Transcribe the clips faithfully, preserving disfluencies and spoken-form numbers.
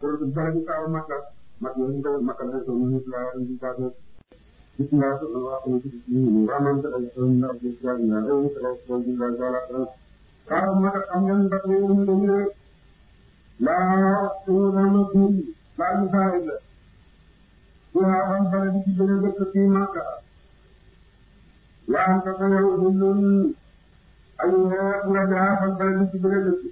pour dara di kaw Makka mak ñu ko Makka la so ñu la ñu ka do gis nga wa ko ci ñu ramal da ñu na ci jaar na rew ko ko ñu la jala kaw Makka am ngeen ba ñu ñu ñu la suuna ci la ñu faay la wa am ba di ci bëre dëkk ci Makka yaa ngi ko yow ñu ay nga jaar am ba di ci bëre dëkk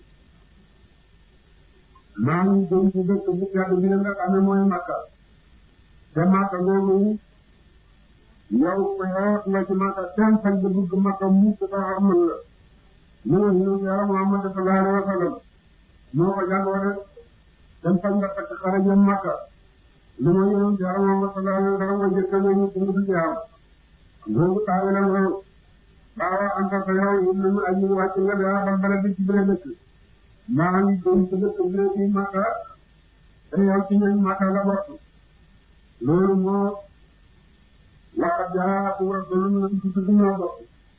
maa ngi doon ci dëkk bu tedd bi nga xam ne mooy Makka te Makka googu yow ko yow nga ci Makka seen fañ de bëgg Makka mu ko xamal la ñu ñu yàlla Muhammad sallallahu alayhi wa sallam moo ko jàngoo de seen fañ nga takk xare jëm Makka lu ma yoroon yàlla Muhammad sallallahu alayhi wa sallam nga jëkk ñu ñu ñu ci jaam googu taawe la loolu baawa anta ko yow ñu ñu ay ñu wàcc nga daa xam bala bi ci bëre dëkk maa ngi doon ci dëkk bi ci Makka te yow ci ñoom Makka la bokk loolu moo wax jaatu rasulun ci ci ñoo bokk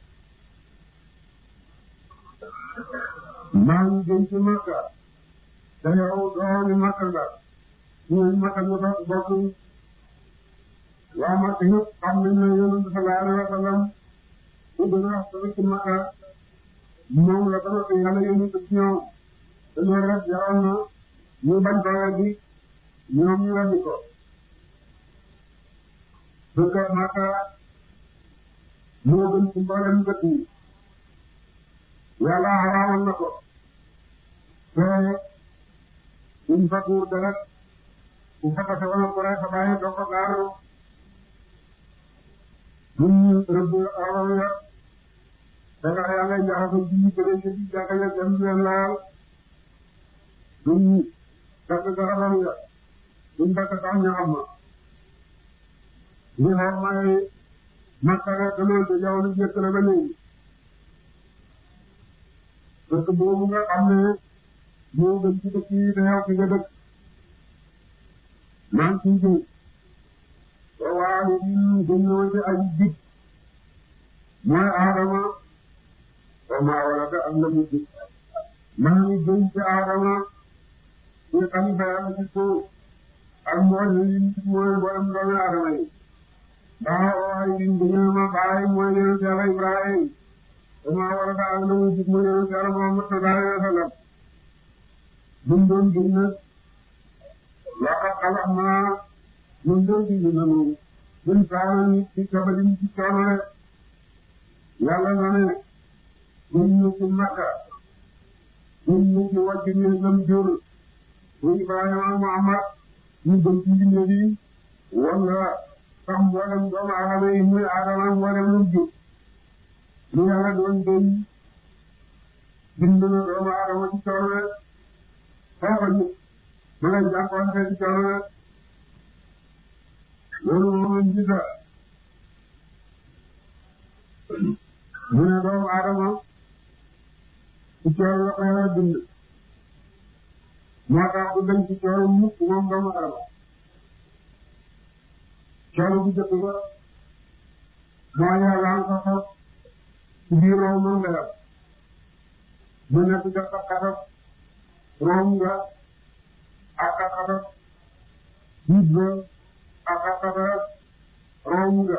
maa ngi doon ci Makka te yow doomi Makka la ci ñoom Makka ñu bokk waa Makka yëpp xam nañ ne Yonent sallallahu alayhi wa sallam bu gën a wax ci Makka moom la dama ko yàlla yónni ci ñoom te loolu rek jaroon na ñu bañ ko weddi ñoom ñu weddi ko dëkk Makka moo gën ci mboolem dëkk yi yàlla xaraamal na ko te suñ fa tuur deret ku fa tase wala ko rek sa bàyyi doo ko gaaru buñ rëbb aw ya te nga yaa ngay jaxasoo ci ñu bëre ci jàkka ya dem leen laal duñ dagg garabam ya duñ dagg sax ñaxam ma li xor may Makka rek loolu te jaww ji jëkk la ba léegi dëkk boobu nga xam ne moo gën ci dëkk yi te yow fi nga dëkk maa ngi ciy jiw te waaye ñun gën ñoo ci ay jib mooy Adama wa maa walada ak la mu jib maa ngi gën ci Adama ñu xalifa yàlla ci suuf ak mboolem yi mooy mboolem doomi Adama yi ndax waaye liñ bu ñëwee ma baay mooy yonent yàlla Ibrahim dama war a daal la muy gis mooy yonent yàlla Muhammad sallallahu alayhi wa sallam buñ doon gis nag laqad xalaqnaa ñun doon gis na moom buñ saana nit ci kabadin ci coono rek yàlla na ne buñ ñu ci Makka buñ ñu ci wàcc ñu lam jur muy Ibrahima Muhammad ñu gën ci mbir yi wala sax mboolem doomu aadama yi muy Adama mboolem lu jur lu yàlla doon doon bind na doomu aadama ci coono rek foofa ñu ma ngay jànkuwante ci coono rek loolu moom lañ gis mu ne doomu aadama ci coono la ko yàlla bind moo tax du dañ ci coono mukk moom doomu aadama coono bu jëkk ba moo yàlla ko xos ci biir room moom nga yàlla mu nekk ca xaxatab room nga ak xaxatab biit ba ak xaxatab room nga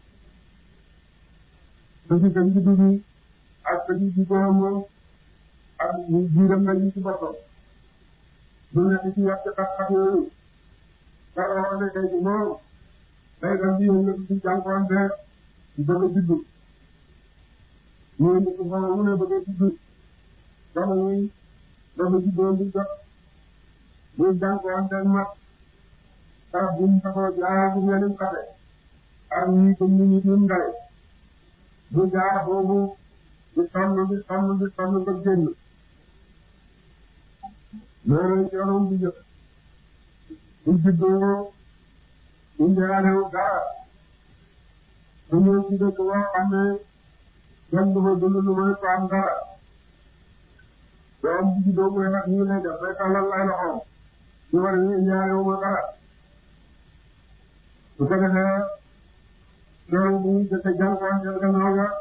te ci kañ ci dugg ak te ci ci borom ak biiram nga ñu ci boppam mu nekk ci yàq xat-xat yooyu dara wax ne kay ci moom day dem ci yëngu ci jànkuwante bëgg a juddu ñu indi ko foofu mu ne bëgg a juddu dama muy dafa juddoon di jot muy jànkuwante ak mat tax bu mu taxaw jaar bu mel ni xate ak ñi ko ñu ñu ñu ndare bu jaar boobu di sonn di sonn di sonn ba génn loolu yoonam di jot bu juddoo bu njëriñoo dara bu ñëw ci dëkk boo xam ne kenn du fa dund lu may ko am dara doom bu juddoo bu rafet ñu lay def day tàllal ay loxoom ñu war a ñu njëriñoo ma dara su ko defee loolu bu ñu jotee jànkuwanteel gannaaw ga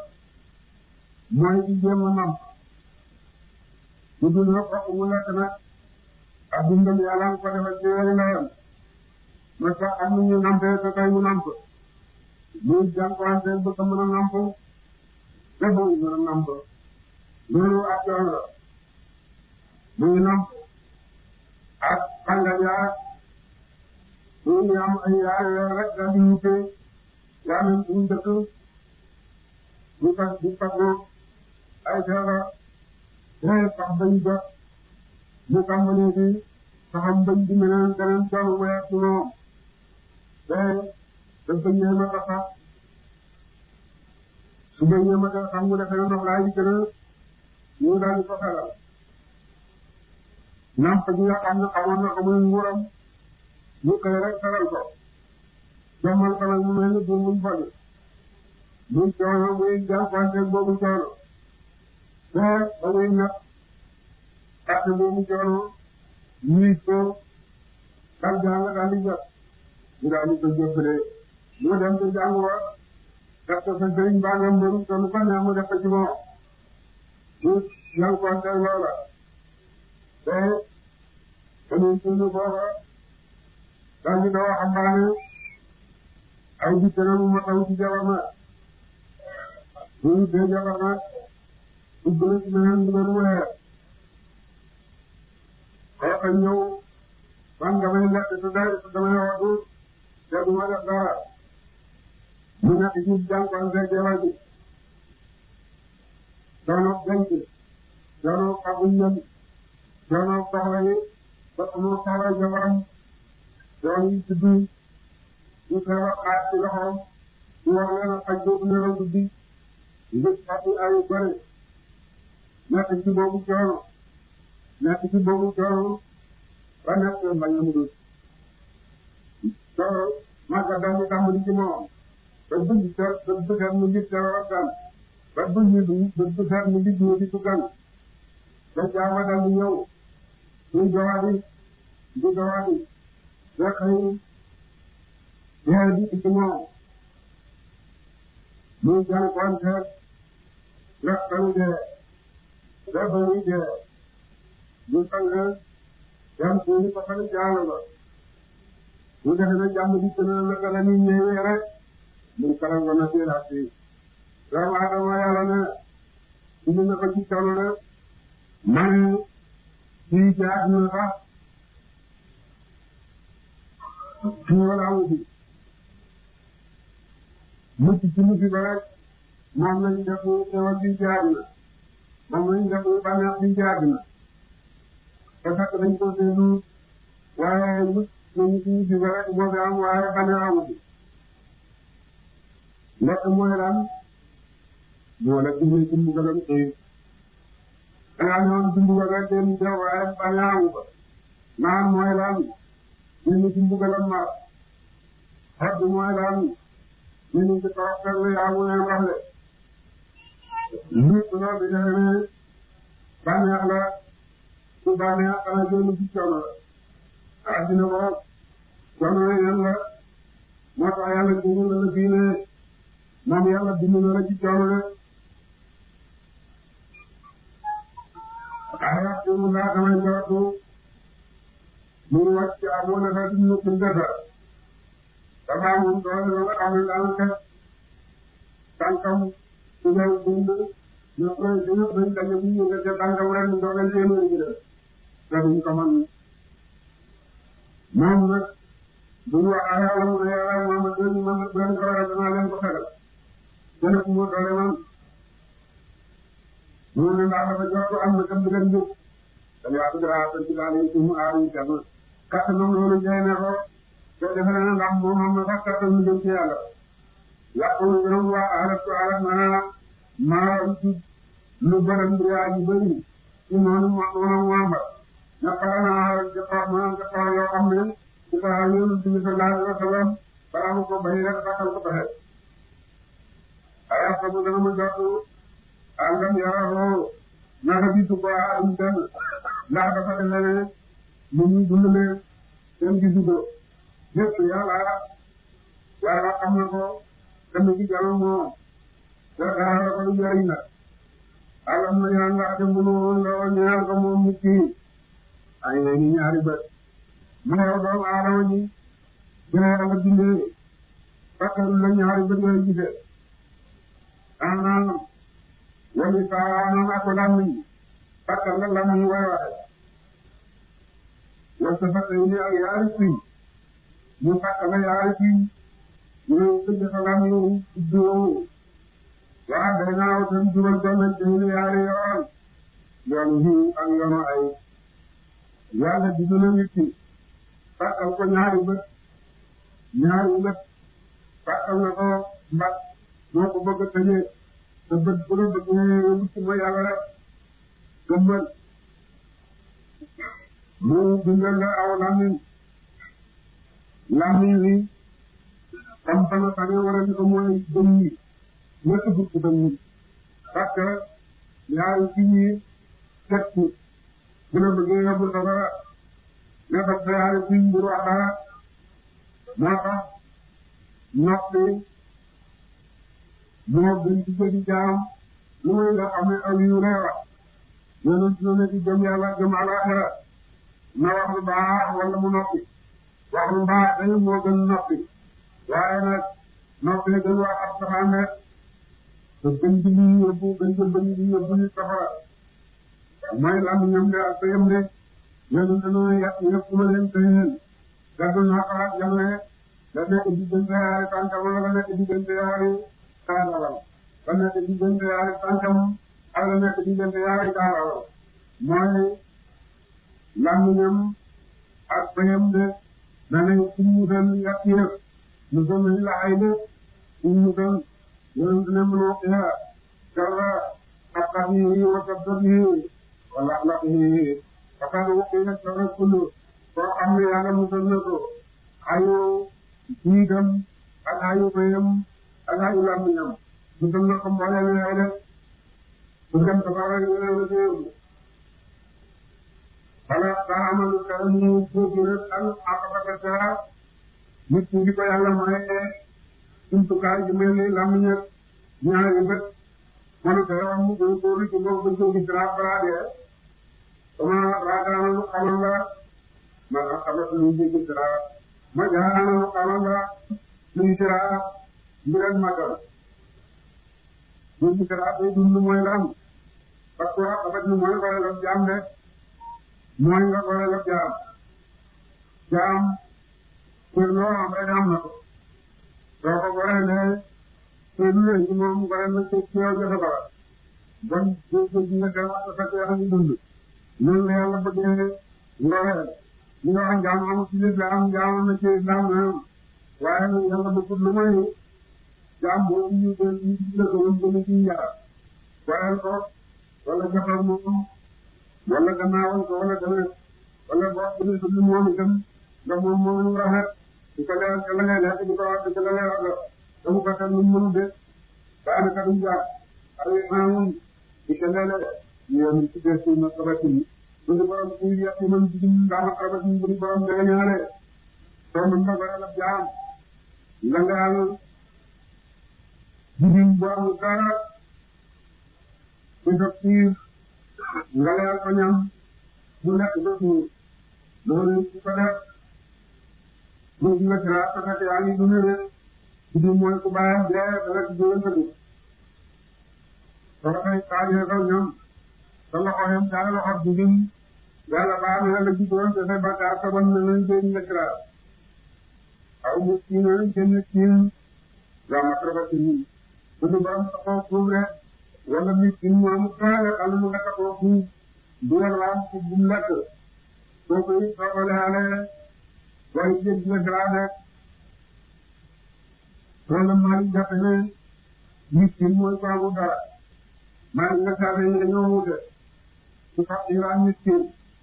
mooy di jéem a nam bu dul nag fokk mu lekk nag ak dundam yàlla nga ko defal ci weeru ndeyam ma sax am na ñu nampee te tey mu namp muy jànkuwante ba ko mën a namp te muy mën a namp loolu ak yoon la muy namp ak tàngal yaa muy am ay yaay weer rek daal di wute yaa ngi suñu dëkk ñu tax ñu taxoo ay feebar te sax bañ jot mu tàmbalee ci saxam bañ di meneen keneen coono bu yàgg ci moom te dañ ko ñeema ko sax su ma ñeema ko sax mu defee ndox laay gën a ñu daal di ko xelal namp gi nga xam ne xamoon na ko muy nguuram ñu koy rek xelal ko jommal ko nag mu mel ni bu muñ fagi muy coono muy jànkuwanteeg boobu coono te ba muy ñett parce que boobu coono ñuy ko dal jàng daal di jot ñu daal di ko jëfale mu dem ci jàng wa def ko sa sëriñ baa nga mbëru te lu ko neex mu def ko ci moom ñu jànkuwanteeg loola te dañuy suñu booba daal di ko waxambaane ay di tëral mu ma taw ci jabar na ñu dee jabar na dugg na ci meneen bu doon weer kooka ñëw man damay lekk te damay waxtu te du ma def dara mu nekk ci jànkuwante jabar bi coono denc coono xamuñ leen coono soxla yi ba amoo soxla jabaram coono yi ci biir ñu feebar xaar ci loxoom ñu wax leen ak xaj boobu nelaw guddi ngir fàttali ay bëri nekk ci boobu coono nekk ci boobu coono ba nekk mbañ a mudul coono màgga daal di tàmbali ci moom ba bëgg seet ba bëgg seet mu ngi teewal gan ba bëgg ba bëgg seet mu ngi ñëw di tugan ba jaama daal di ñëw muy jowaadi di jowaadi ba xëy weer bi ci moom muy jànkuwante ndax tamit dee dafa muy dee ñu sang jàmm suñu ko fan jàll ba mu defe na jàmm di tëna la ka la ñuy ñëwee rek mu kalam ko na siiraat si doomu aadama yàlla ne indi na ko ci coono la ma ne fii ci àdduna sax fii wala amu fi mucc ci mucc ba rek moom lañ def teewal fii ci àdduna moom lañ def bànneex fii ci àdduna te fekk dañ ko seetlu waaye mucc nañu ci mucc ba rek moo fi am waaye bànneex amu fi lekk mooy lan moo la génne ci mbugalam xiif dangaa ñëwoon ci mbugal rek dem teew waaye bànneex amu ko naan mooy lan génne ci mbugalam mar xob bi mooy lan génne ci toog fekk yaa mu neen wax le lépp loolu di defe ne bànneex la su bànneex xanaa génn ci coono la addina ko coono la yan la moo tax yàlla génn na la fii ne moom yàlla bind na la ci coono la ayat yu mu laa damay njortu mu ngi wàcc ci amoon na sax di ñu kin defa dafa amoon doole ba nga xam ne daan xet tànkam su ngay dund ñu koy ñu dañ dañu bu ñu nga ca tànkam ren ndogal téeméeri gi def te duñ ko man moom nag bu ñu wax yàlla mu ne yàlla moom ak ñu man doon ko rek danaa leen ko xelal gën a mu doole man mu ne ndax dafa jox am na kam digal njub dañu wax dara tan ci daal ci mu aaru tam kattanam loolu jaay na ko te defe na ndax moom am na sax kattan mu jëm ci yàlla yàqulu gënam waa aratu arab naa maa ci lu baram bi yaa ji bëri ci noonu noonu wamba naqara naa jëppax ma jëppax yoo xam ne ci ko yónni ci sallallahu alayhi wa sallam balaa mu ko bañ rek takkal ko pexe ayat bu gën a mu jot àndam yaroo naka gisu ko aadum benn ndax dafa defe ne mu ñuy dund ne kenn gisu ko lépp yàlla yàlla xam na ko tamit ci jàmm moom te dara ko lu jariñ la alam na ñaan nga xam ne mënu woon la ñaan ko moom nit ki ay na ni ñaari bët mu ne doomu aadama ji dina yàlla bindee bakkaru la ñaari bët yooyu gisee maanaam wali saanam ak làmmiñ bakkar la làmmiñ way waxe wal sa fakk yi ak yaari fiñ ñu fakk la yaari fiñ ñu tëj sa làmmiñ juróom waa day naaw tam jural doon ci yaari yoon yoonu xiw ak yoonu ay yàlla di gën a nit ki fàttal ko ñaari bët ñaari bët fàttal na ko mbas moo ko bëgg a tëjee te bët bu la bëggee mucc ma yàlla rek gëmmal mu bindal la aw làmmiñ làmmiñ wi xam bana tane waral ko mooy gëm yi ñett fukk gëm yi parce que ñaari ci ñi teg ci bu la bëggee yóbbu sa dara ne fa sa yaari fiñ bu wax dara moo tax noppi moo gën ci jëgi jaam lu muy nga xam ne aw yu reewa yonent na ne ci gëm yàlla gëm alaxira na wax lu baax wala mu noppi wax lu baax day moo gën noppi waaye nag noppi gën wax ab safaan rek te gën ci lii yóbbu gën ci bëñ di yóbbu ñu safara mooy lam ñam de ak yam de yonent na yàq yëpp ma leen tëyeen gàddu naa ko ak yam ne da nekk diggante yaari tànkam la nekk diggante yaari kaalalam da nekk diggante yaari tànkam ak la nekk diggante yaari kaalalam mooy làmmiñam ak bayam de danañ ci musal yàq yëpp musal nañ la ay de ci musal yonent ne mënoo xiya garra xaqahi wa sabbihi wa laxlaqihi faqad wuqiya sharra kullu koo xam ne yàlla musal na ko ayu jiitam ak ayu bayam ak ayu làmmiñam musal na ko mbooleem ay de su dem safara yonent na déew wala daa amalu karam ñu foofu rek al aqabata dara nit ñi di ko yàlla maye jumtukaay ju mel ni làmmiñ ak ñaari bët mënu ko wax mu góorgóorlu ci boobu ba jógi dara balaa dee sama raagaana lu xamal la ma xamal lu jógi dara ma jaaraana lu xamal la luy dara mbiral magal jógi dara day dund mooy lan parce que xabat ni mooy goreel ak jaam de mooy nga goreel ak jaam jaam pour loo am rek am na ko soo ko goreelee te lu leen ci moom goreel na ci yow joxe ko la bon jóg nga dem ak sa yaa ngi dund noonu la yàlla bëggee ngoreel li nga wax jaam amul ci lislaam jaam am na ci lislaam na waaye nag yàlla bëggut lu may jaam boobu ñu gën ñu gën ko ñu gën ci njaar goreel ko wala joxal moom wala gannaawal ko wala demee wala boo bëggee ko lu moom itam nga moom moom lu rafet di ko leeral ca la ngay lekk di ko wax di ko la leeral la damu ko teg lu mënu de daanaka duñ jaar ay maamun di ko leeral ñoom ci des ci ma sabatin bu di borom kuy yàq man ci daama sabatin bu di borom danga ñaare soo mën na goreel ab jaam nga nga yàlla jigéen bu amul dara ci sa xiif nga leeral ko ñam bu nekk ba suur loolu ci ko def lu la ci la parce que yaa ngi dund rek ci mooy ku bàyyam dee dana ci jóge nga dugg soo koy taajee kaw ñoom sa loxo yam daal loxo jigéen yàlla baax na la jiitoon te say bakkaar saban na lañ koy njëkkira aw mu kii na génn kiin waa ma trabati nii bu du borom taxoo fuuf rek wala nit ki mu am kaale xam mu nga taxoo fuuf dugal waam ci bu mu lekk soo koy soo ko leexalee waaye jéggi la garaad rek loolu maa ngi jàpp ne nit ki mooy ko amul dara maa ngi nga saafee yi dañoo wute su fa iraa nit ki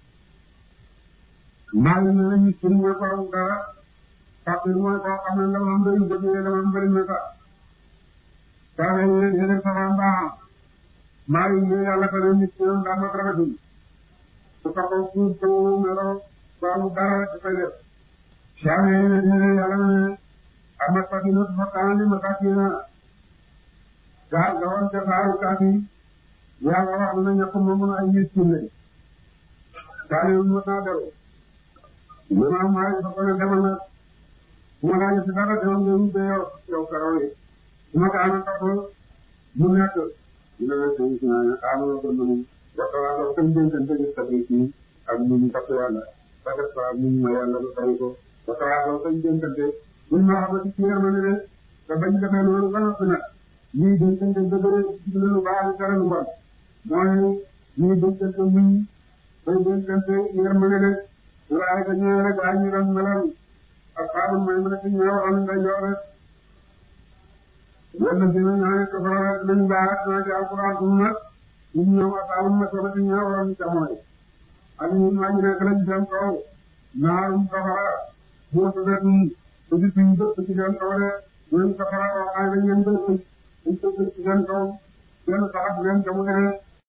maa ngi ne nit ki mooy ko amul dara fàqir mooy koo xam ne dama am bëri bëgg ne dama am bëri na sax saafee yi yeneen safaan baaxam maa ngi ne yàlla ko ne nit ki noonu daa ma rafetul su fa ko suuf ko meloo ko amul dara rek dafay def saafee yi ne yàlla ne ama sakina fa kaani masakina gaal ga woon ca saaru kaaf yi yàlla wax na ñëpp moom ay miskin lañ saa yu mën naa dellu maanaam maa ngi soxla demal na bu ma laajee si dara demal nga wute yow yow karaw yi su ma ko amee topp mu nekk dina la sëñ si naa ne amaloo ko noonu waxtaan ak seen dénkante gi sa biir kii ak ñu ñu topp yàlla ba def ko ak ñu ñu ma yàlla ba fay ko waxtaan ak seen dénkante buñ ma xamante ci yéen ma ne de te bañ defee loolu ba noppi nag ñuy dénkante dëgëre ci lu baax ak dara lu bon mooy ñuy dénkante muñ bay dénkante yéen ma ne de waaye ka ñëwee rek ay ñu doon melal ak xaaral may ma ne ci ñëwoon nga jox rek wala si ne ñoo nekk fa lañ baax naa ci alquran sunna ñu ñëw ak xaaral ma soxla ci ñëwoon jamono ak ñun maa ngi nekk lañ seen kaw naarum safara boo ko def nii te gis ñu dëkk ci seen kaw de ñoom safara wax ay dañ leen dëkk dañ ko dëkk ci seen kaw benn saxat leen jamono